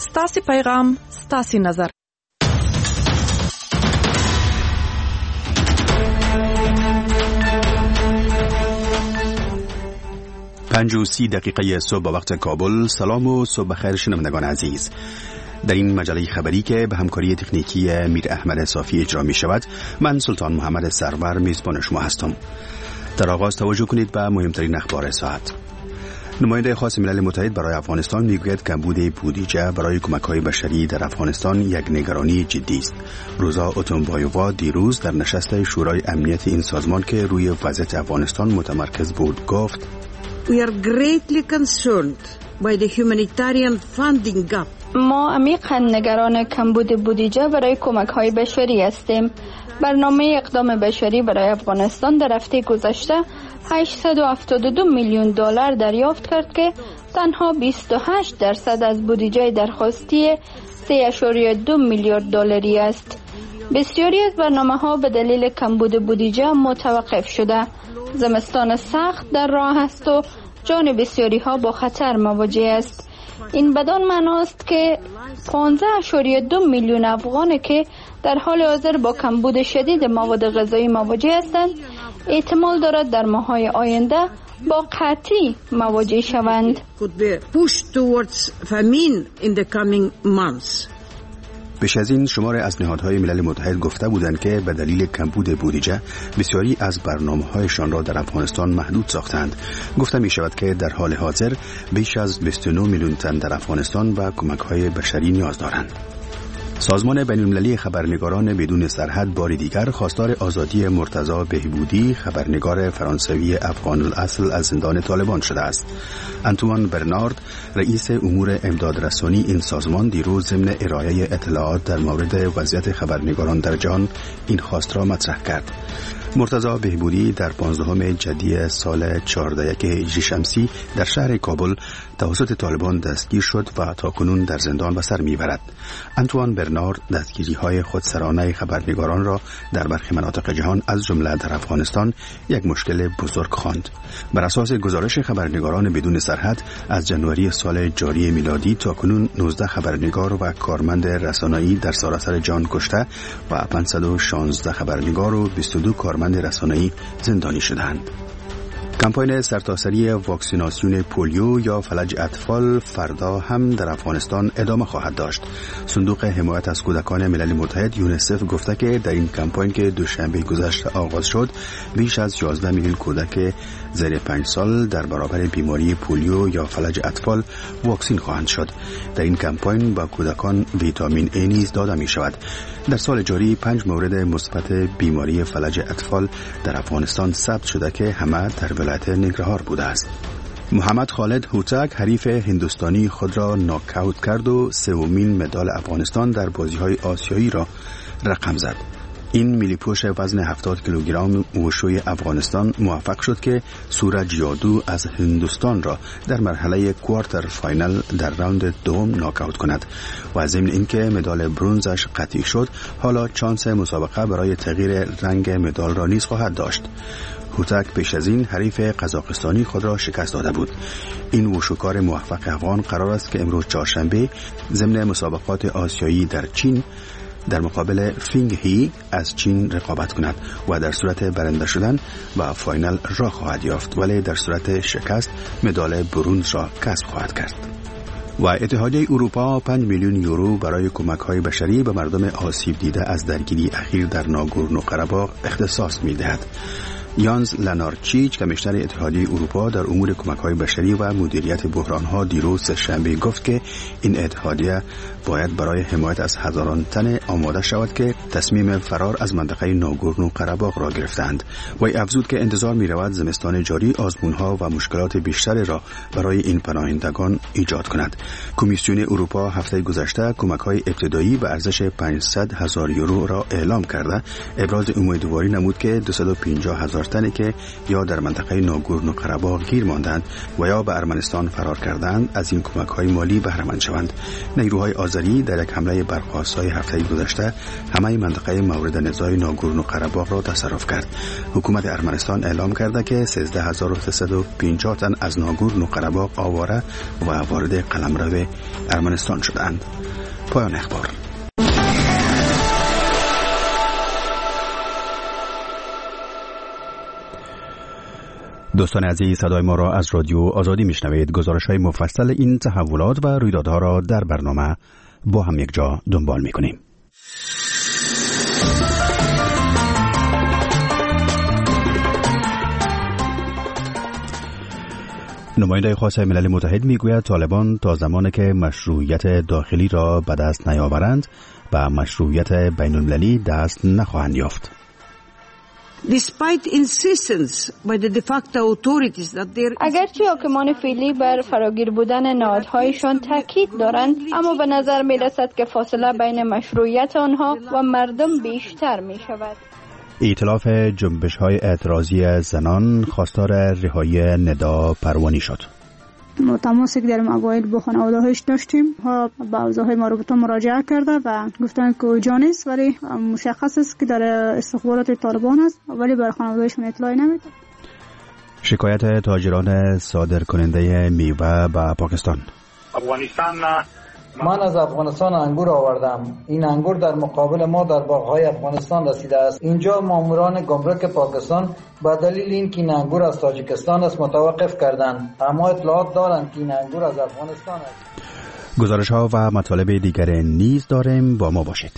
ستاسي پیغام ستاسي نظر. پنج و 30 دقیقه صبح با وقت کابل. سلام و صبح بخیر شنوندگان عزیز. در این مجله خبری که به همکاری تکنیکی میر احمد صافی اجرا می شود، من سلطان محمد سرور میزبان شما هستم. در آغاز توجه کنید به مهمترین اخبار ساعت. نماینده خاص ملل متحد برای افغانستان میگوید کمبود بودجه برای کمک‌های بشری در افغانستان یک نگرانی جدی است. روزا اوتونبایووا دیروز در نشست شورای امنیت این سازمان که روی وضعیت افغانستان متمرکز بود گفت: We are greatly concerned by the humanitarian funding gap. ما عمیقاً نگران کمبود بودجه برای کمک‌های بشری هستیم. برنامه اقدام بشری برای افغانستان در هفته گذشته 872 میلیون دلار دریافت کرد که تنها 28% از بودجه درخواستی 3.2 میلیارد دلاری است. بسیاری از برنامه‌ها به دلیل کمبود بودجه متوقف شده. زمستان سخت در راه است و جان بسیاری ها با خطر مواجه است. این بدان معناست که 15.2 میلیون افغان که در حال حاضر با کمبود شدید مواد غذایی مواجه هستند احتمال دارد در ماه‌های آینده با قحطی مواجه شوند. پیش از این شمار از نهادهای ملل متحد گفته بودند که به دلیل کمبود بودجه بسیاری از برنامه‌هایشان را در افغانستان محدود ساختند. گفته می شود که در حال حاضر بیش از 29 میلیون تن در افغانستان به کمک‌های بشری نیاز دارند. سازمان بین‌المللی خبرنگاران بدون سرحد بار دیگر خواستار آزادی مرتضی بهبودی، خبرنگار فرانسوی افغان الاصل از زندان طالبان شده است. انتوان برنارد، رئیس امور امدادرسانی این سازمان، دیروز ضمن ارائه اطلاعات در مورد وضعیت خبرنگاران در جهان این خواست را مطرح کرد. مرتضی بهبودی در 15 جدی سال 14 هجری شمسی در شهر کابل توسط طالبان دستگیر شد و تاکنون در زندان به سر میبرد. انتوان برنارد دستگیری‌های خودسرانه خبرنگاران را در برخی مناطق جهان از جمله در افغانستان یک مشکل بزرگ خواند. بر اساس گزارش خبرنگاران بدون سرحد از جنوری سال جاری میلادی تاکنون 19 خبرنگار و کارمند رسانه‌ای در سراسر جهان کشته و 516 خبرنگار و 22 کارمند رسانه‌ای زندانی شدند. کمپاین سرتاسری واکسیناسیون پولیو یا فلج اطفال فردا هم در افغانستان ادامه خواهد داشت. صندوق حمایت از کودکان ملل متحد یونیسف گفته که در این کمپاین که دوشنبه گذشته آغاز شد بیش از 11 میلیون کودک زیر 5 سال در برابر بیماری پولیو یا فلج اطفال واکسین خواهند شد. در این کمپاین با کودکان ویتامین A نیز داده می شود. در سال جاری 5 مورد مثبت بیماری فلج اطفال در افغانستان ثبت شده که همه در ولایت ننگرهار بوده است. محمد خالد هوتک حریف هندوستانی خود را ناکاوت کرد و سومین مدال افغانستان در بازی‌های آسیایی را رقم زد. این ملی‌پوش وزن 70 کیلوگرم وشوی افغانستان موفق شد که سورج یادو از هندوستان را در مرحله کوارتر فاینال در راوند دوم ناکاوت کند و ضمن اینکه مدال برنزش قطعی شد حالا چانس مسابقه برای تغییر رنگ مدال را نیز خواهد داشت. هوتک پیش از این حریف قزاقستانی خود را شکست داده بود. این وشوکار موفق افغان قرار است که امروز چهارشنبه ضمن مسابقات آسیایی در چین در مقابل فینگ هی از چین رقابت کند و در صورت برنده شدن و فاینال را خواهد یافت، ولی در صورت شکست مدال برنز را کسب خواهد کرد. و اتحادیه اروپا 5 میلیون یورو برای کمک‌های بشری به مردم آسیب دیده از درگیری اخیر در ناگورنو قره‌باغ اختصاص می‌دهد. یانز لنارچیچ کمیشنر اتحادیه اروپا در امور کمک‌های بشری و مدیریت بحران‌ها دیروز سه‌شنبه گفت که این اتحادیه باید برای حمایت از هزاران تن آماده شود که تصمیم فرار از منطقه ناگورنو قره‌باغ را گرفتند. وی افزود که انتظار می‌رود زمستان جاری آزمون‌ها و مشکلات بیشتری را برای این پناهندگان ایجاد کند. کمیسیون اروپا هفته گذشته کمک‌های ابتدایی به ارزش 500,000 یورو را اعلام کرده ابراز امیدواری نمود که 250,000 کشتنی که یا در منطقه ناگورنو قره‌باغ گیر ماندند و یا به ارمنستان فرار کردند از این کمک‌های مالی بهره مند شوند. نیروهای آذری در یک حمله برخاست‌های هفته گذشته همه منطقه مورد نزاع ناگورنو قره‌باغ را تصرف کرد. حکومت ارمنستان اعلام کرده که 13350 تن از ناگورنو قره‌باغ آواره و وارد قلمرو ارمنستان شدند. پایان اخبار. دوستان عزیز، صدای ما را از رادیو آزادی میشنوید. گزارش‌های مفصل این تحولات و رویدادها را در برنامه با هم یک جا دنبال می‌کنیم. نماینده خاص ملل متحد میگوید طالبان تا زمانی که مشروعیت داخلی را به دست نیاورند و مشروعیت بین‌المللی دست نخواهند یافت. اگرچه حاکمان فعلی بر فراگیر بودن نهادهایشان تاکید دارند، اما به نظر می رسد که فاصله بین مشروعیت آنها و مردم بیشتر می شود. ائتلاف جنبش‌های اعتراضی زنان خواستار رهایی ندا پروانی شد. ما تماسی که در اوایل با خانواده‌هاش داشتیم ها با اوضاع مربوطه مراجعه کرده و گفتن که اوجا نیست، ولی مشخص است که در استخبارات طالبان است، ولی بر خانواده‌هاشون اطلاعی نمیده. شکایت تاجران صادر کننده میوه به پاکستان. من از افغانستان انگور آوردم. این انگور در مقابل ما در باغ‌های افغانستان رسیده است. اینجا ماموران گمرک پاکستان به دلیل اینکه این انگور از تاجیکستان است متوقف کردند، اما اطلاعات دارند که این انگور از افغانستان است. گزارش‌ها و مطالب دیگر نیز داریم، با ما باشید.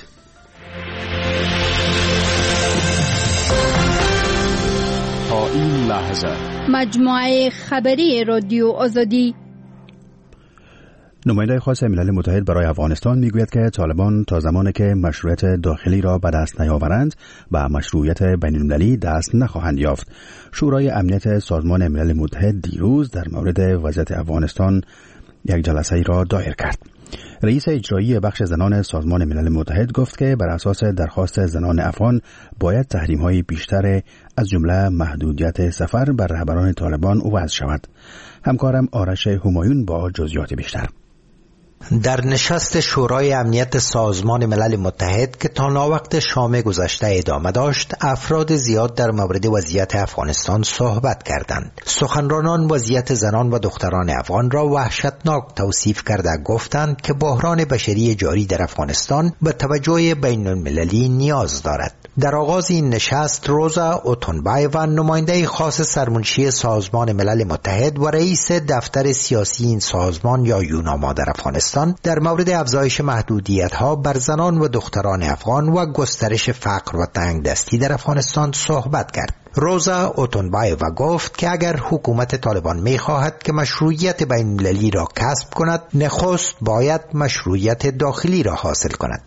تا این لحظه مجموعه خبری رادیو آزادی. نماینده خاص ملل متحد برای افغانستان میگوید که طالبان تا زمانی که مشروعیت داخلی را به دست نیاورند و مشروعیت بین‌المللی دست نخواهند یافت. شورای امنیت سازمان ملل متحد دیروز در مورد وضعیت افغانستان یک جلسه را دایر کرد. رئیس اجرایی بخش زنان سازمان ملل متحد گفت که بر اساس درخواست زنان افغان باید تحریم‌های بیشتر از جمله محدودیت سفر بر رهبران طالبان وضع شود. همکارم آرش همایون با جزئیات بیشتر. در نشست شورای امنیت سازمان ملل متحد که تا ناوقت شام گذشته ادامه داشت، افراد زیاد در مورد وضعیت افغانستان صحبت کردند. سخنرانان وضعیت زنان و دختران افغان را وحشتناک توصیف کرده گفتند که بحران بشری جاری در افغانستان به توجه بین المللی نیاز دارد. در آغاز این نشست روزا اوتونبایوا، نماینده خاص سرمنشی سازمان ملل متحد و رئیس دفتر سیاسی این سازمان یا یوناما در افغانستان در مورد افزایش محدودیت‌ها بر زنان و دختران افغان و گسترش فقر و تنگدستی در افغانستان صحبت کرد. روزا اوتونبایوا گفت که اگر حکومت طالبان می‌خواهد که مشروعیت بین‌المللی را کسب کند، نخست باید مشروعیت داخلی را حاصل کند.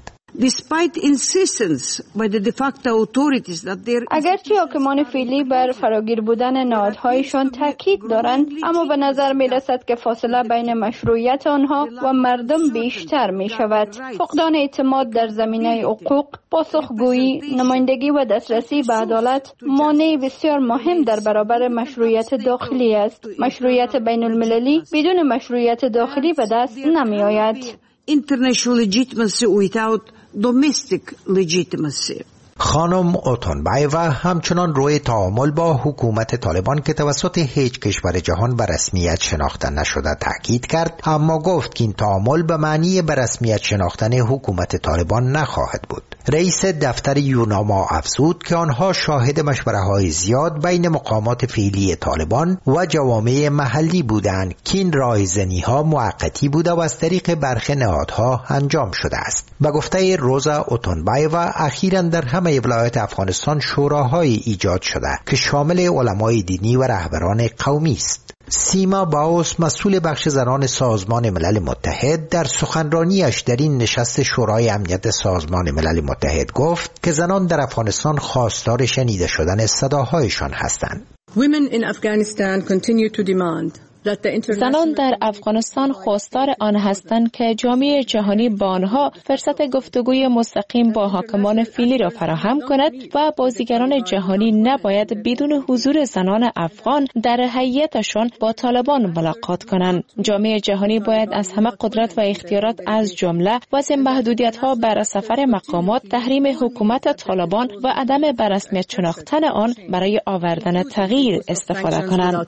اگرچه حاکمان فعلی بر فراگیر بودن نهادهایشان تاکید دارند، اما به نظر می رسد که فاصله بین مشروعیت آنها و مردم بیشتر می شود. فقدان اعتماد در زمینه حقوق، پاسخگویی، نمایندگی و دسترسی به عدالت مانع بسیار مهم در برابر مشروعیت داخلی است. مشروعیت بین المللی بدون مشروعیت داخلی به دست نمی آید. International legitimacy without domestic legitimacy. خانم اوتونبایوا همچنان روی تعامل با حکومت طالبان که توسط هیچ کشور جهان به رسمیت شناخته نشده تاکید کرد، اما گفت که این تعامل به معنی به رسمیت شناختن حکومت طالبان نخواهد بود. رئیس دفتر یوناما افزود که آنها شاهد مشوره‌های زیاد بین مقامات فعلی طالبان و جوامع محلی بودند که این رایزنی‌ها موقتی بوده و از طریق برخی نهادها انجام شده است. به گفته روزا اوتونبایوا، اخیراً در همه ولایات افغانستان شوراهایی ایجاد شده که شامل علمای دینی و رهبران قومی است. سیما باوس، مسئول بخش زنان سازمان ملل متحد، در سخنرانیش در این نشست شورای امنیت سازمان ملل متحد گفت که زنان در افغانستان خواستار شنیده شدن صداهایشان هستند. Women in Afghanistan continue to demand زنان در افغانستان خواستار آن هستند که جامعه جهانی با آنها فرصت گفتگوی مستقیم با حاکمان فعلی را فراهم کند و بازیگران جهانی نباید بدون حضور زنان افغان در هیئتشان با طالبان ملاقات کنند. جامعه جهانی باید از همه قدرت و اختیارات از جمله وضع محدودیت‌ها بر سفر مقامات، تحریم حکومت طالبان و عدم بررسمیت شناختن آن برای آوردن تغییر استفاده کنند.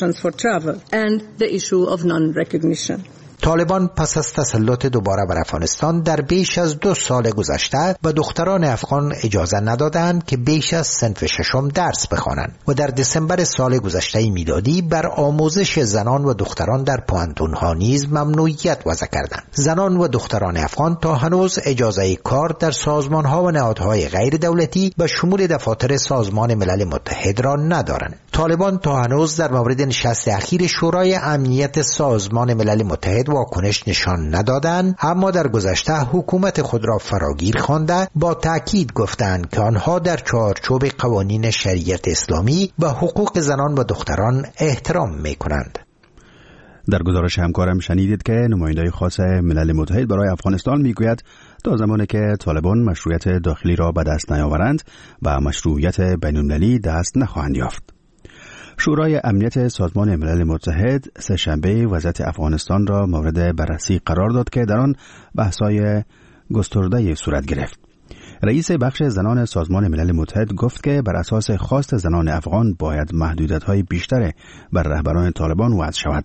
طالبان پس از تسلط دوباره بر افغانستان در بیش از 2 سال گذشته به دختران افغان اجازه ندادند که بیش از صنف ششم درس بخوانند و در دسامبر سال گذشته میلادی بر آموزش زنان و دختران در پوهنتون‌ها نیز ممنوعیت وضع کردند. زنان و دختران افغان تا هنوز اجازه کار در سازمان‌ها و نهادهای غیر دولتی به شمول دفاتر سازمان ملل متحد را ندارند. طالبان تا هنوز در مورد نشست اخیر شورای امنیت سازمان ملل متحد واکنش نشان ندادند، اما در گذشته حکومت خود را فراگیر خوانده با تأکید گفتند که آنها در چارچوب قوانین شریعت اسلامی به حقوق زنان و دختران احترام می‌کنند. در گزارش همکارم شنیدید که نماینده خاص ملل متحد برای افغانستان میگوید تا زمانی که طالبان مشروعیت داخلی را به دست نیاورند و مشروعیت بین‌المللی دست نخواهند یافت. شورای امنیت سازمان ملل متحد سه‌شنبه وضعیت افغانستان را مورد بررسی قرار داد که در آن بحث‌های گسترده صورت گرفت. رئیس بخش زنان سازمان ملل متحد گفت که بر اساس خواست زنان افغان باید محدودیت‌های بیشتر بر رهبران طالبان وضع شود.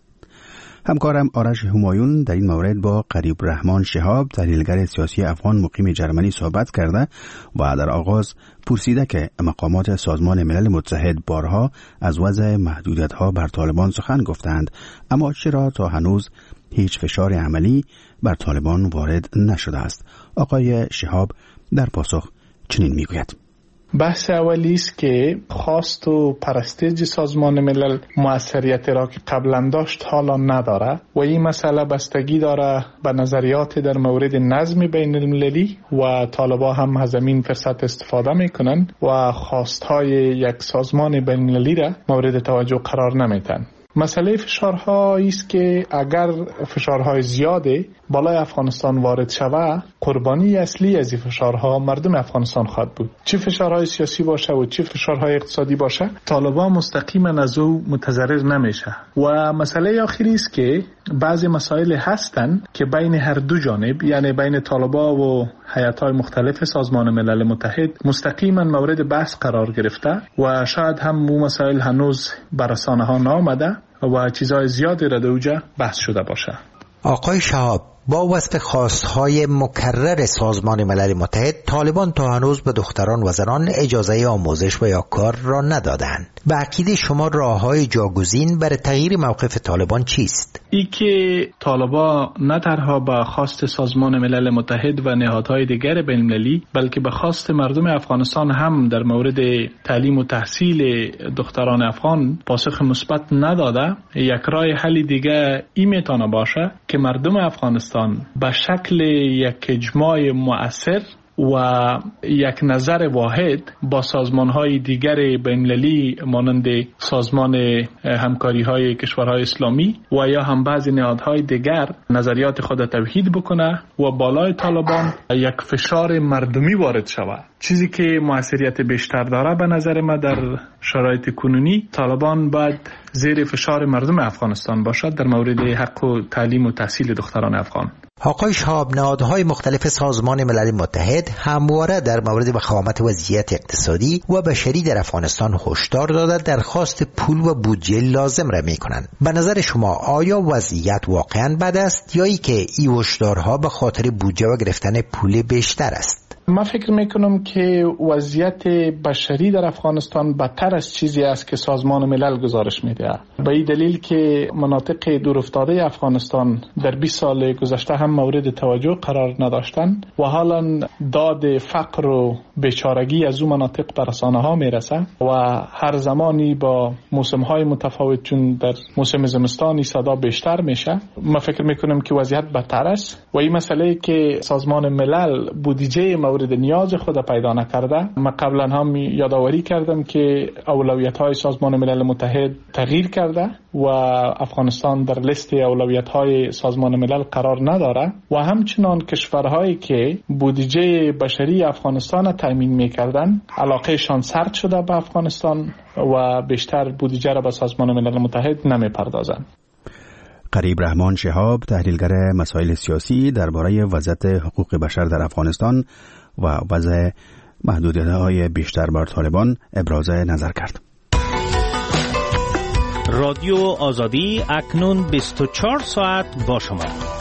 همکارم آرش همایون در این مورد با قریب رحمان شهاب تحلیلگر سیاسی افغان مقیم جرمنی صحبت کرده و در آغاز پرسیده که مقامات سازمان ملل متحد بارها از وضع محدودیت‌ها بر طالبان سخن گفتند، اما چرا تا هنوز هیچ فشار عملی بر طالبان وارد نشده است؟ آقای شهاب در پاسخ چنین میگوید: بحث اولی است که خواست و پرستیج سازمان ملل موثریت را که قبلا داشت حالا نداره و این مسئله بستگی داره به نظریات در مورد نظم بین المللی و طالبان هم از این فرصت استفاده میکنن و خواستهای یک سازمان بین المللی را مورد توجه قرار نمیدن. مسئله فشارها است که اگر فشارهای زیاده بالای افغانستان وارد شود، قربانی اصلی از این فشارها مردم افغانستان خواهد بود. چه فشارهای سیاسی باشه و چه فشارهای اقتصادی باشه، طالبان مستقیما از او متضرر نمیشه. و مسئله آخری است که بعضی مسائل هستن که بین هر دو جانب، یعنی بین طالبان و هیئت‌های مختلف سازمان ملل متحد مستقیما مورد بحث قرار گرفته و شاید هم اون مسائل هنوز بر رسانه‌ها نآمده و چیزهای زیادی را در اوجا بحث شده باشه. آقای شهاب، با وصف خواستهای مکرر سازمان ملل متحد، طالبان تا هنوز به دختران و زنان اجازه آموزش و یا کار را ندادند. به عقیده شما راه‌های جاگزین برای تغییر موقف طالبان چیست؟ ای که طالبان نه تنها به خواست سازمان ملل متحد و نهادهای دیگر بین‌المللی بلکه به خواست مردم افغانستان هم در مورد تعلیم و تحصیل دختران افغان پاسخ مثبت نداده، یک راه حل دیگه این میتونه باشه که مردم افغانستان به شکل یک اجماع مؤثر و یک نظر واحد با سازمان‌های دیگر بین‌المللی مانند سازمان همکاری‌های کشورهای اسلامی و یا هم بعضی نهادهای دیگر نظریات خود توحید بکنه و بالای طالبان یک فشار مردمی وارد شود، چیزی که موثریت بیشتر داره. به نظر من در شرایط کنونی طالبان باید زیر فشار مردم افغانستان باشد در مورد حق و تعلیم و تحصیل دختران افغان. آقای شهاب، نهادهای مختلف سازمان ملل متحد همواره در مورد وخامت وضعیت اقتصادی و بشری در افغانستان هشدار داده درخواست پول و بودجه لازم را می‌کنند. به نظر شما آیا وضعیت واقعاً بد است یا ای که این هشدارها به خاطر بودجه و گرفتن پول بیشتر است؟ من فکر میکنم که وضعیت بشری در افغانستان بدتر از چیزی است که سازمان ملل گزارش میده. به این دلیل که مناطق دورافتاده افغانستان در 20 سال گذشته هم مورد توجه قرار نداشتند و حالا داد فقر و بیچارگی از اون مناطق به رسانه ها میرسه و هر زمانی با موسم های متفاوت، چون در موسم زمستانی صدا بیشتر میشه، ما فکر میکنم که وضعیت بدتر است و این مسئله که سازمان ملل بودجه مورد نیاز خود پیدا نکرده. من قبلا هم یادآوری کردم که اولویت های سازمان ملل متحد تغییر کرده و افغانستان در لیست اولویت های سازمان ملل قرار نداره و همچنان کشورهایی که بودجه بشری افغانستان تامین میکردن علاقهشان سرد شده به افغانستان و بیشتر بودجه را به سازمان ملل متحد نمیپردازند. قریب رحمان شهاب، تحلیلگر مسائل سیاسی، درباره وضعیت حقوق بشر در افغانستان و وضع محدودیت‌های بیشتر بر طالبان ابراز نظر کرد. رادیو آزادی اکنون 24 ساعت با شما.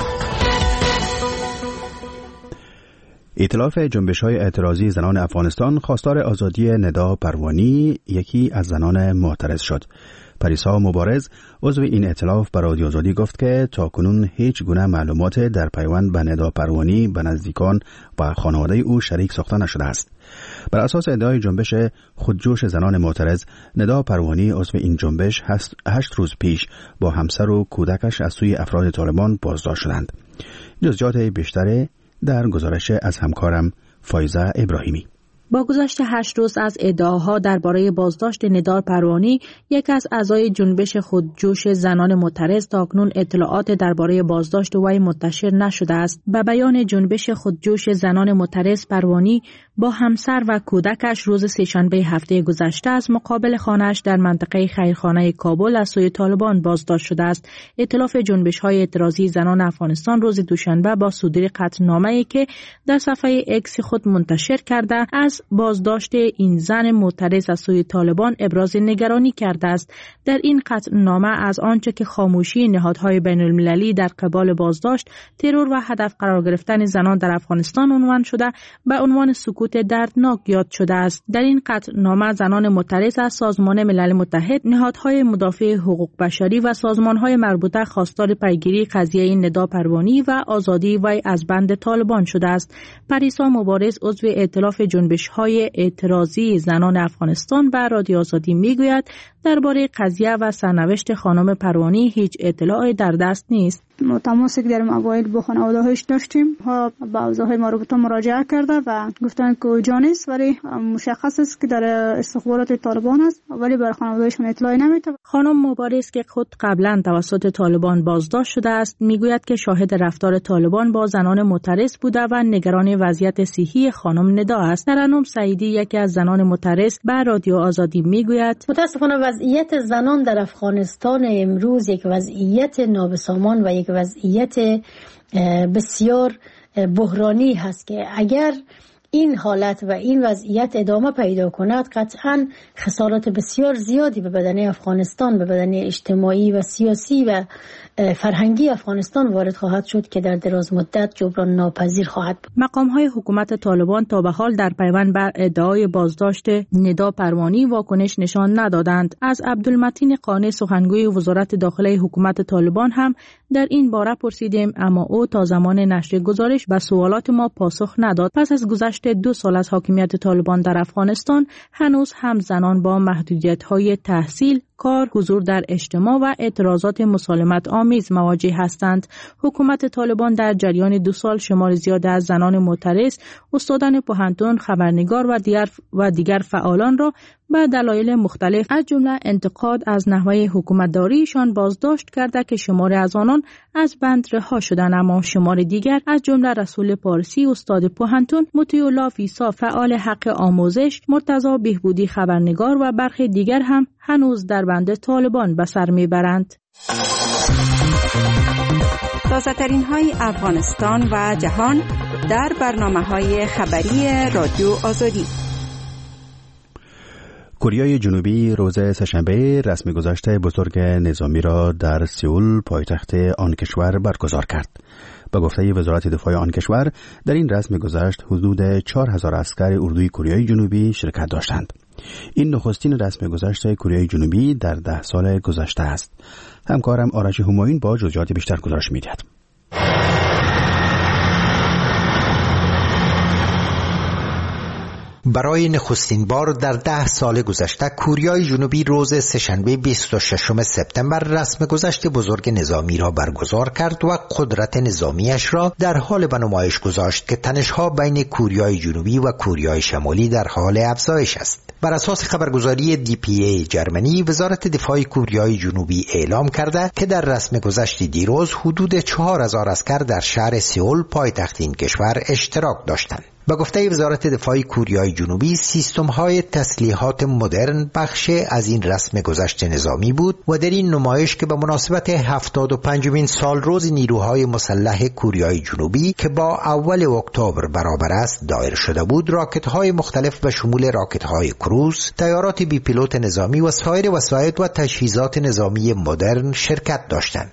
ائتلاف جنبش‌های اعتراضی زنان افغانستان خواستار آزادی ندا پروانی، یکی از زنان معترض شد. پریسا مبارز، عضو این ائتلاف، به رادیو آزادی گفت که تاکنون هیچ گونه معلومات در پیوند به ندا پروانی به نزدیکان و خانواده او شریک ساخته نشده است. بر اساس ادعای جنبش خودجوش زنان معترض، ندا پروانی، عضو این جنبش، 8 روز پیش با همسر و کودکش از سوی افراد طالبان بازداشت شدند. جزئیات بیشتر در گزارش از همکارم فایزه ابراهیمی. با گذشت 8 روز از ادعاها درباره بازداشت ندا پروانی، یک از اعضای جنبش خودجوش زنان معترض، تاکنون اطلاعات درباره بازداشت وی منتشر نشده است. به بیان جنبش خودجوش زنان معترض، پروانی با همسر و کودکش روز سه‌شنبه هفته گذشته از مقابل خانه‌اش در منطقه خیرخانه کابل از سوی طالبان بازداشت شده است. ائتلاف جنبش‌های اعتراضی زنان افغانستان روز دوشنبه با صدور قطعنامه‌ای که در صفحه اکس خود منتشر کرده، از بازداشت این زن معترض از سوی طالبان ابراز نگرانی کرده است. در این قطعنامه از آنچه که خاموشی نهادهای بین‌المللی در قبال بازداشت، ترور و هدف قرار گرفتن زنان در افغانستان عنوان شده، به عنوان سکوت دردناک یاد شده است. در این قطعنامه زنان معترض از سازمان ملل متحد، نهادهای مدافع حقوق بشری و سازمانهای مربوطه خواستار پیگیری قضیه ندا پروانی و آزادی وی از بند طالبان شده است. پریسا مبارز، عضو ائتلاف جنبش‌های اعتراضی زنان افغانستان، به رادیو آزادی میگوید درباره قضیه و سرنوشت خانم پروانی هیچ اطلاعی در دست نیست. تماسی که در اوایل با خانواده‌هاش داشتیم، ها به اوضاع مربوطه مراجعه کرده و گفتن که اوجا نیست، ولی مشخص است که در استخبارات طالبان است، ولی بر خانواده‌شون اطلاعی نمیده. خانم مبارز که خود قبلا توسط طالبان بازداشت شده است، میگوید که شاهد رفتار طالبان با زنان معترض بوده و نگران وضعیت صحی خانم ندا است. ترنم سعیدی، یکی از زنان معترض، به رادیو آزادی میگوید متاسفانه وضعیت زنان در افغانستان امروز یک وضعیت نابسامان و یک وضعیت بسیار بحرانی هست که اگر این حالت و این وضعیت ادامه پیدا کند، قطعاً خسارات بسیار زیادی به بدنه افغانستان، به بدنه اجتماعی و سیاسی و فرهنگی افغانستان وارد خواهد شد که در دراز مدت جبران ناپذیر خواهد بود. مقام‌های حکومت طالبان تا به حال در پیوند بر ادعای بازداشت ندا پروانی واکنش نشان ندادند. از عبدالمتین قانی، سخنگوی وزارت داخله حکومت طالبان، هم در این باره پرسیدیم، اما او تا زمان نشر گزارش به سوالات ما پاسخ نداد. پس از گذشت 2 سال از حاکمیت طالبان در افغانستان، هنوز هم زنان با محدودیت‌های تحصیل، کار، حضور در اجتماع و اعتراضات مسالمت آمیز مواجه هستند. حکومت طالبان در جریان 2 سال شمار زیاد از زنان معترض، استادان پوهنتون، خبرنگار و دیگر فعالان را به دلایل مختلف از جمله انتقاد از نحوه حکومتداریشان بازداشت کرده که شمار از آنان از بند رها شدند، اما شمار دیگر از جمله رسول پارسی، استاد پوهنتون، مطیع‌الله فیسا، فعال حق آموزش، مرتضی بهبودی، خبرنگار و برخی دیگر هم هنوز در بند طالبان به سر میبرند. تازه‌ترین های افغانستان و جهان در برنامه‌های خبری رادیو آزادی. کره جنوبی روز سه‌شنبه رسمی گذشت بزرگ نظامی را در سئول، پایتخت آن کشور، برگزار کرد. به گفته وزارت دفاع آن کشور، در این رسم گذشت حدود 4000 عسکر اردوی کره جنوبی شرکت داشتند. این نخستین رسم گذشت کره جنوبی در 10 سال گذشته است. همکارم آرش همایون با جزئیات بیشتر گزارش می‌دهد. برای نخستین بار در 10 سال گذشته کوریای جنوبی روز سه‌شنبه 26 سپتامبر رسم گذشت بزرگ نظامی را برگزار کرد و قدرت نظامیش را در حال به نمایش گذاشت که تنش‌ها بین کوریای جنوبی و کوریای شمالی در حال افزایش است. بر اساس خبرگزاری DPA جرمنی، وزارت دفاع کوریای جنوبی اعلام کرده که در رسم گذشت دیروز حدود 4000 عسکر در شهر سئول پایتخت این کشور اشتراک داشتند. با گفته وزارت دفاع کوریای جنوبی، سیستم‌های تسلیحات مدرن بخش از این رسم گذشت نظامی بود و در این نمایش که به مناسبت 75مین سالروز نیروهای مسلح کوریای جنوبی که با اول اکتبر برابر است دایر شده بود، راکت‌های مختلف به شمول راکت‌های کروز، طیارات بی پیلوت نظامی و سایر وسایل و تجهیزات نظامی مدرن شرکت داشتند.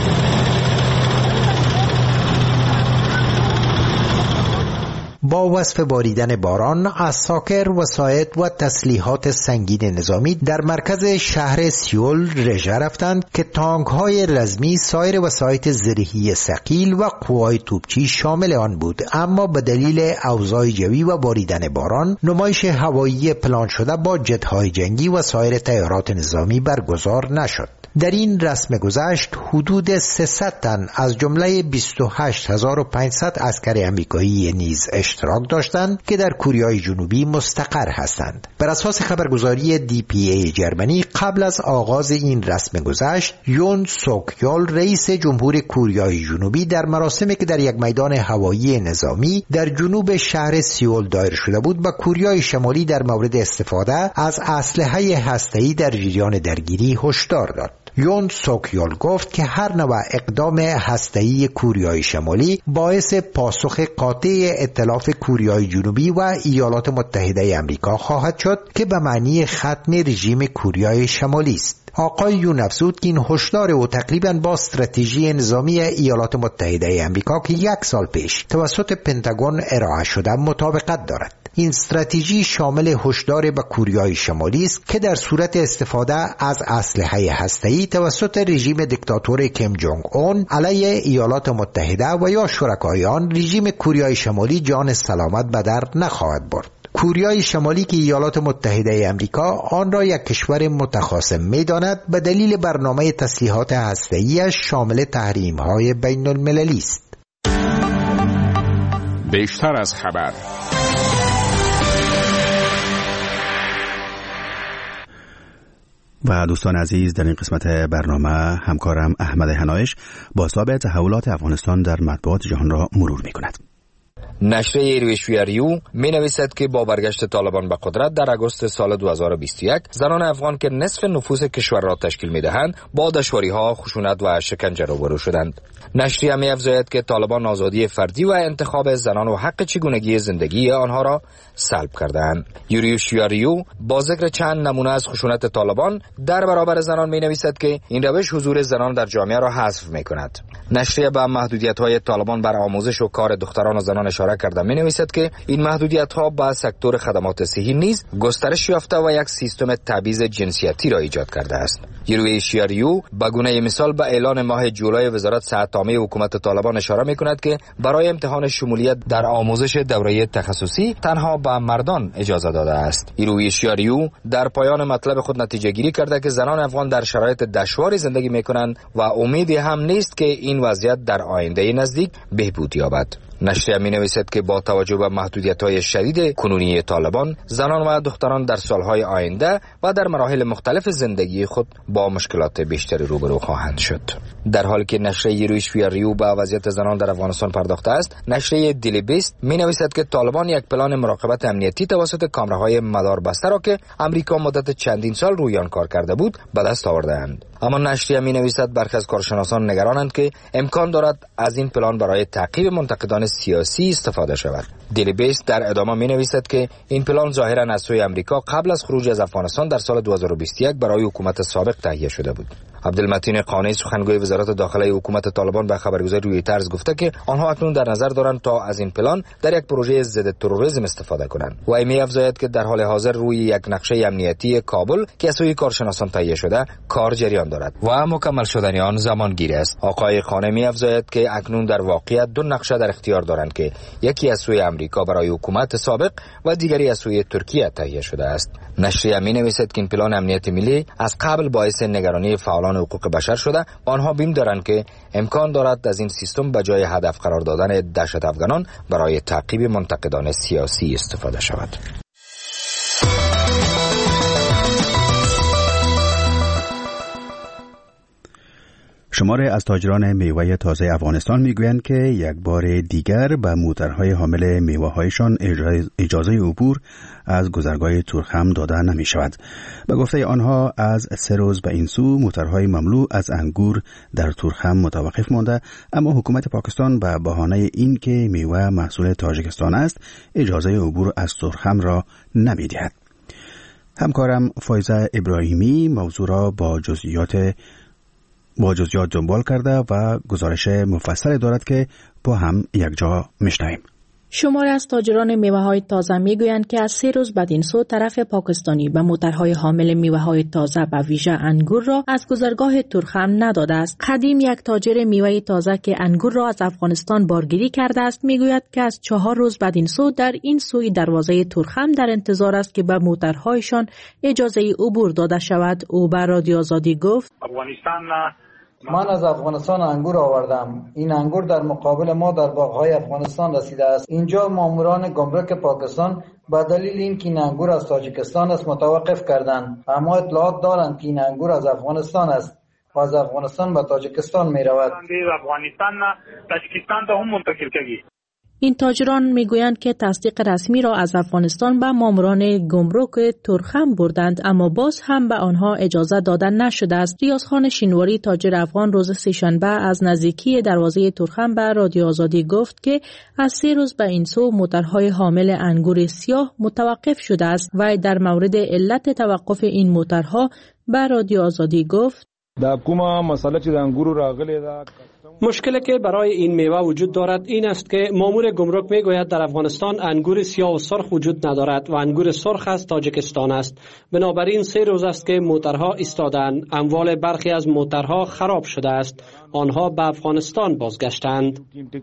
با وصف باریدن باران، عساکر، وسایل و تسلیحات سنگین نظامی در مرکز شهر سئول رژه رفتند که تانک‌های رزمی، سایر وسایل زرهی ثقیل و قوای توپچی شامل آن بود، اما به دلیل اوضاع جوی و باریدن باران، نمایش هوایی پلان شده با جت‌های جنگی و سایر طیارات نظامی برگزار نشد. در این رسم گذشت حدود 300 تن از جمله 28500 عسکر آمریکایی نیز اشتراک داشتند که در کوریای جنوبی مستقر هستند. بر اساس خبرگزاری DPA جرمنی، قبل از آغاز این رسم گذشت، یون سوک یول رئیس جمهور کوریای جنوبی در مراسمی که در یک میدان هوایی نظامی در جنوب شهر سئول دایر شده بود، با کوریای شمالی در مورد استفاده از اسلحه هسته‌ای در جریان درگیری هشدار داد. یون سوک یول گفت که هر نوع اقدام هسته‌ای کوریای شمالی باعث پاسخ قاطع ائتلاف کوریای جنوبی و ایالات متحده آمریکا خواهد شد که به معنی ختم رژیم کوریای شمالی است. آقای یون افزود که این هشدار او تقریباً با استراتژی نظامی ایالات متحده آمریکا که 1 سال پیش توسط پنتاگون ارائه شده مطابقت دارد. این استراتژی شامل هشدار به کوریای شمالی است که در صورت استفاده از اسلحه هسته‌ای توسط رژیم دیکتاتور کیم جونگ اون علیه ایالات متحده و یا شرکای آن، رژیم کوریای شمالی جان سلامت به در نخواهد برد. کوریای شمالی که ایالات متحده آمریکا آن را یک کشور متخاصم می‌داند، به دلیل برنامه تسلیحات هسته‌ای‌اش شامل تحریم‌های بین‌المللی است. بیشتر از خبر. و دوستان عزیز، در این قسمت برنامه همکارم احمد حنایش بازتاب تحولات افغانستان در مطبوعات جهان را مرور می کند. نشریه ایرویشویاریو می نویسد که با برگشت طالبان به قدرت در اگست سال 2021 زنان افغان که نصف نفوس کشور را تشکیل می دهند با دشواری‌ها، خشونت و شکنجه روبرو شدند. نشریه می افزاید که طالبان آزادی فردی و انتخاب زنان و حق چگونگی زندگی آنها را سلب کردند. ایرویشویاریو با ذکر چند نمونه از خشونت طالبان در برابر زنان می نویسد که این روش حضور زنان در جامعه را حذف می کند. نشریه به محدودیت‌های طالبان بر آموزش و کار دختران و زنان اشاره کرده می نویسد که این محدودیت‌ها به سکتور خدمات صحی نیز گسترش یافته و یک سیستم تبعیض جنسیتی را ایجاد کرده است. ایرویشویاریو به گونه مثال به اعلان ماه جولای وزارت صحت عامه حکومت طالبان اشاره می کند که برای امتحان شمولیت در آموزش دوره تخصصی تنها به مردان اجازه داده است. ایرویشویاریو در پایان مطلب خود نتیجه گیری کرده که زنان افغان در شرایط دشواری زندگی می کنند و امیدی هم نیست که این وضعیت در آینده نزدیک بهبود یابد. نشریه می نویسد که با توجه به محدودیت‌های شدید کنونی طالبان، زنان و دختران در سالهای آینده و در مراحل مختلف زندگی خود با مشکلات بیشتری روبرو خواهند شد. در حالی که نشریه ایرویشویاریو به وضعیت زنان در افغانستان پرداخته است، نشریه دیلی بیست می نویسد که طالبان یک پلان مراقبت امنیتی توسط کامراهای مداربسته را که امریکا مدت چندین سال روی آن کار کرده بود به دست آورده‌اند. اما نشریه می نویسد برخی از کارشناسان نگرانند که امکان دارد از این پلان برای تعقیب منتقدان سیاسی استفاده شود. دیلی بیست در ادامه می نویسد که این پلان ظاهرا از سوی امریکا قبل از خروج از افغانستان در سال 2021 برای حکومت سابق تهیه شده بود. عبدالمتین قانی سخنگوی وزارت داخله حکومت طالبان به خبرگزاری رویترز گفته که آنها اکنون در نظر دارند تا از این پلان در یک پروژه ضد تروریسم استفاده کنند. و می افزاید که در حال حاضر روی یک نقشه امنیتی کابل که از سوی کارشناسان تهیه شده کار جریان امکان دارد و مکمل شدن آن زمانگیر است. آقای خانه می افزاید که اکنون در واقعیت دو نقشه در اختیار دارند که یکی از سوی امریکا برای حکومت سابق و دیگری از سوی ترکیه تهیه شده است. نشریه می نویسد که این پلان امنیت ملی از قبل باعث نگرانی فعالان حقوق بشر شده و آنها بیم دارند که امکان دارد از این سیستم به جای هدف قرار دادن دهشت افغانان برای تعقیب منتقدان سیاسی استفاده شود. شماری از تاجران میوه تازه افغانستان میگویند که یک بار دیگر به موترهای حامل میوه‌هایشان اجازه عبور از گذرگاه تورخم داده نمی شود. به گفته آنها از 3 روز به این سو موترهای مملو از انگور در تورخم متوقف مانده، اما حکومت پاکستان به بهانه این که میوه محصول تاجیکستان است اجازه عبور از تورخم را نمی دهد. همکارم فایزه ابراهیمی موضوع را با جزئیات دنبال کرده و گزارش مفصل دارد که با هم یک جا میشنویم. شماری از تاجران میوه‌های تازه میگویند که از 3 روز بعد این سو طرف پاکستانی به موترهای حامل میوه‌های تازه به ویژه انگور را از گذرگاه تورخم نداده است. قدیم یک تاجر میوه تازه که انگور را از افغانستان بارگیری کرده است میگوید که از 4 روز بعد این سو در این سوی دروازه تورخم در انتظار است که به موترهایشان اجازه عبور داده شود. او به رادیو آزادی گفت: من از افغانستان انگور آوردم. این انگور در مقابل ما در باغ‌های افغانستان رسیده است. اینجا ماموران گمرک پاکستان به دلیل اینکه این انگور از تاجیکستان است متوقف کردند. اما اطلاعات دارند که این انگور از افغانستان است و از افغانستان به تاجیکستان می رود. این تاجران میگویند که تصدیق رسمی را از افغانستان به ماموران گمرک تورخم بردند، اما باز هم به آنها اجازه داده نشده است. ریاضخان شینواری تاجر افغان روز سه‌شنبه از نزدیکی دروازه تورخم به رادیو آزادی گفت که از 3 روز به این سو موترهای حامل انگور سیاه متوقف شده است و در مورد علت توقف این موترها به رادیو آزادی گفت: دا کومه مسئله چې د انګورو راغلی ده، مشکلی که برای این میوه وجود دارد این است که مامور گمرک میگوید در افغانستان انگور سیاه و سرخ وجود ندارد و انگور سرخ از تاجیکستان است. بنابراین 3 روز است که موترها ایستادند. اموال برخی از موترها خراب شده است. آنها به افغانستان بازگشتند.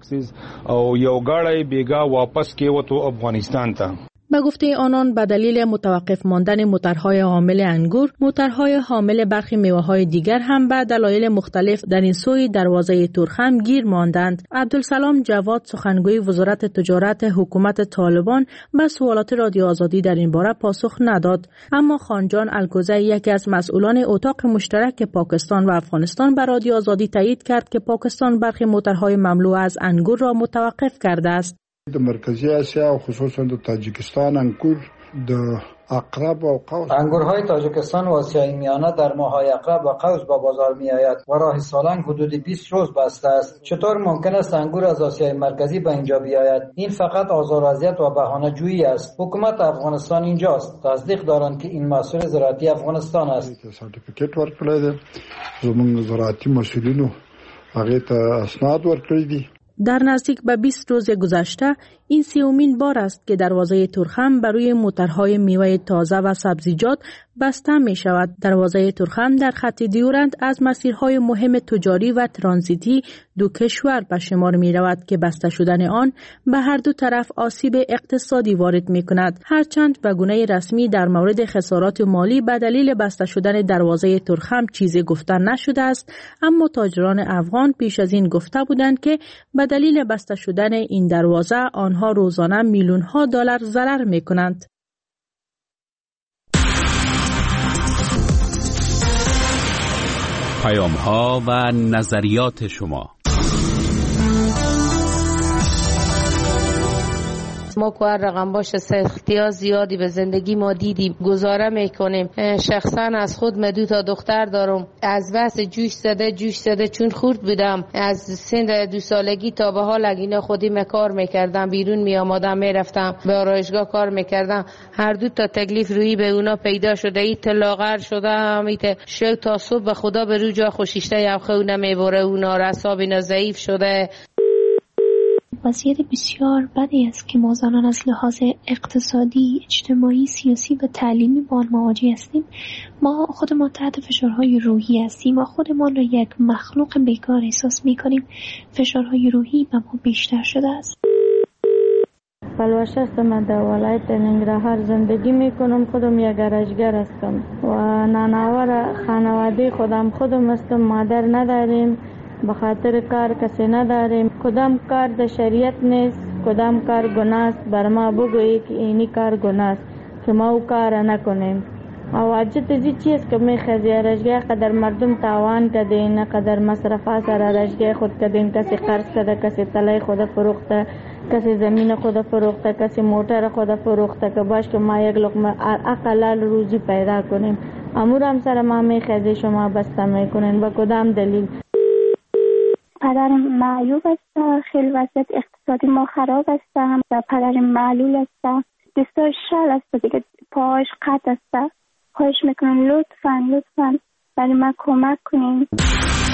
او یو گاڑی بیگا واپس کیوتو افغانستان ته. به گفته آنان به دلیل متوقف ماندن موترهای حامل انگور، موترهای حامل برخی میوه‌های دیگر هم به دلایل مختلف در این سوی دروازه تورخم گیر ماندند. عبدالسلام جواد سخنگوی وزارت تجارت حکومت طالبان به سوالات رادیو آزادی در این باره پاسخ نداد، اما خانجان الگوزی یکی از مسئولان اتاق مشترک پاکستان و افغانستان به رادیو آزادی تایید کرد که پاکستان برخی موترهای مملو از انگور را متوقف کرده است. د مرکزی آسیا و خصوصا د تاجیکستان انگور د اقرب و قوس انگورهای تاجیکستان و آسیای میانه در ماه‌های اقرب و قوس به بازار میآید و راه سالنگ حدود 20 روز بسته است. چطور ممکن است انگور از آسیای مرکزی به اینجا بیاید؟ این فقط آزار و اذیت و بهانه جویی است. حکومت افغانستان اینجاست. تصدیق دارند که این محصول زراعتی افغانستان است. سرتیفیکیټ ورکړی دی. زموږ زراعتي مسئولینو هغه ته اسناد ورکړي دي. در نزدیک به 20 روز گذشته این 30مین بار است که دروازه تورخم بر روی موترهای میوه تازه و سبزیجات بسته می شود. دروازه تورخم در خط دیورند از مسیرهای مهم تجاری و ترانزیتی دو کشور به شمار می رود که بسته شدن آن به هر دو طرف آسیب اقتصادی وارد می کند. هرچند به گونه رسمی در مورد خسارات مالی به دلیل بسته شدن دروازه تورخم چیزی گفته نشده است، اما تاجران افغان پیش از این گفته بودند که به دلیل بسته شدن این دروازه آنها روزانه میلیون‌ها دلار ضرر می‌کنند. پیام‌ها و نظریات شما. ما که هر رقم باشه سختی‌ها زیادی به زندگی ما دیدیم، گزاره میکنیم. شخصا از خود من 2 دختر دارم. از بس جوش زده چون خورد بودم از سن 2 سالگی تا به حال اینا خودی کار میکردم، بیرون میآمدم میرفتم به آرایشگاه کار میکردم. هر 2 تکلیف روی به اونا پیدا شده. ایت لاغر شده ایت شو تا صبح به خدا به رو جا خوشیشته یا خو نمیبره. اونا اعصاب اینا ضعیف شده. وضعیت بسیار بدی است که ما زنان از لحاظ اقتصادی، اجتماعی، سیاسی و تعلیمی با آن مواجه هستیم. ما خودمان تحت فشارهای روحی هستیم و خودمان را یک مخلوق بیکار احساس می‌کنیم. فشارهای روحی به ما بیشتر شده است. پلوش هستم، در ولایت ننگرهار زندگی میکنم. خودم یک گرجگر هستم و نانآور خانواده خودم هستم. مادر نداریم، به خاطر کار کسی نداریم. کدام کار در شریعت نیست، کدام کار گناه است. بر ما بگویی که اینی کار گناه است که ما او کار نکنیم. و واجد ازی چیز که میخوازی رشگاه قدر مردم تاوان کدین، قدر مصرفا سر رشگاه خود کدین. کسی قرض کده، کسی تلای خود فروخته، کسی زمین خود فروخته، کسی موتر خود فروخته که باش که ما یک لقمه اقلال روزی پیدا کنیم. امور هم سر ما میخوازی شما بسته میکنین. با کدام دلیل؟ پدرم معیوب است، خیلی وضعیت اقتصادی ما خراب است. پدرم معلول است، دستاش شل است دیگه، پاش قطع است. خواهش میکنم لطفاً برای ما کمک کنین.